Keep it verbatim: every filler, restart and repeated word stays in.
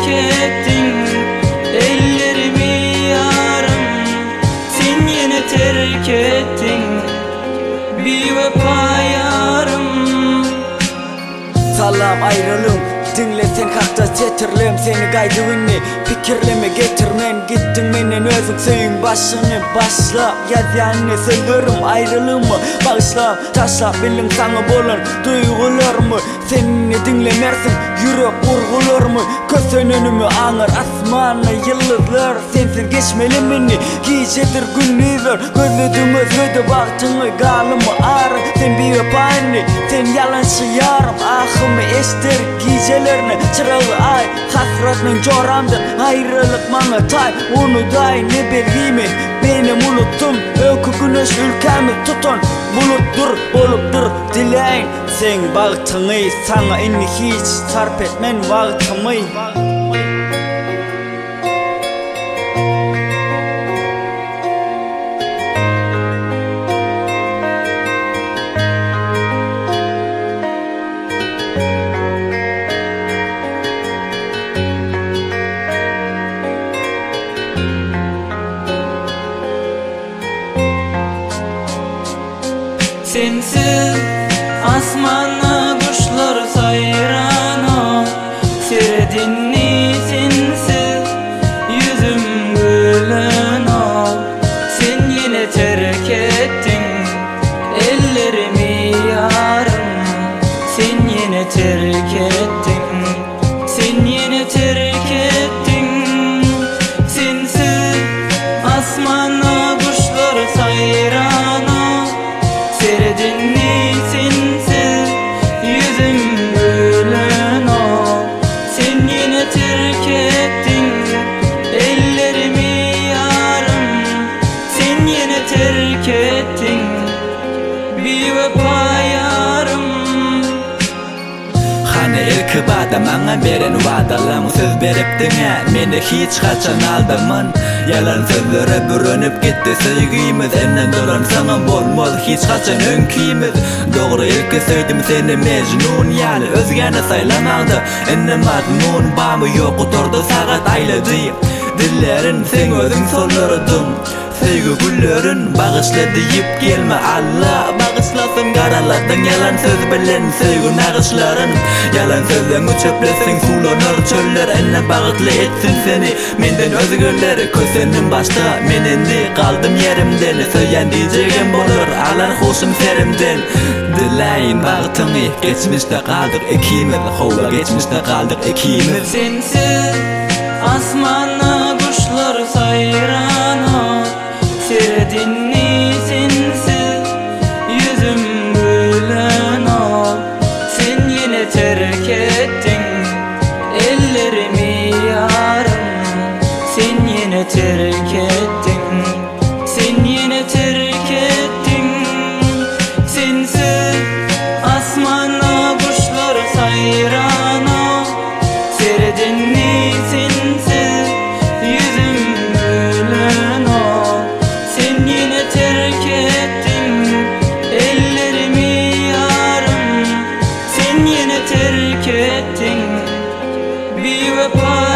terk ettin ellerimi yarım, sen yine terk ettin bir vefa yarım. Salam ayrılım, dinle sen kalkta getirlem seni gaydığını fikirleme getirmen, gittin menen özün söyün başını başla yaz yani söylerim ayrılımı bağışla taşla bilin sana bolan duygularımı seninle dinlemersin yürek vurgularımı göz önümü anır asmanı yıldızlar sensiz geçmeli mini gecedir gündüzler gözlediğimi söyle baktığını galımı ağrı sen bir öpani sen yalançı yarım ahımı eştir gecelerini çırağı ay hasretinin coramdır ayrılık bana tay onu day ne bilgimi benim unuttum öykü güneş ülkemi tutun buluttur olupdur dileyin sen baktığını sana inni hiç sarf etmen vaktimi. Sensiz asmanla kuşlar sayran o seyredinni sensiz yüzüm gülen o sen yine terk ettin ellerimi yarım, sen yine terk ettin, sen yine terk ettin. Sensiz asmanla kuşlar sayran o seyredinni sensiz yüzüm gülen o sen yine terk ettin ellerimi yarım, sen yine terk ettin bir vefa yarım. Hani ilk bada bana beren vadalarımı söz beriptin ya meni hiç kaçan aldamın yalan sözlere bürünüp gitti sevgimiz enden duran sana bolmaz hiç kaçan önkimiz doğru ilk söyledim seni mecnun yani özgene saylanaldı enden mazmun bağımı yok oturdu saat ayladı dillerin sen özün solurdun sevgi güllerin bağışla deyip gelme Allah bağışlasın karaladın yalan söz bilen sevgi nağışların yalan sözden çöplesin sulanır çöller enne bağıtlı etsin seni menden özgürleri kösenin başta menindi kaldım yerimden söyleyen diyeceğim bolur alar hoşum serimden dileyin bağıtını geçmişte kaldık ikimiz hova geçmişte kaldık ikimiz. Sensiz asmanla kuşlar sayran o seyredinni sensiz yüzüm gülen o sen yine terk ettin ellerimi yarım, sen yine terk ettin, sen yine terk ettin. Sensiz asmanla kuşlar sayran o seyredinni sensiz yüzüm gülen o sen yine terk ettin ellerimi yarım, sen yine terk ettin bir vefa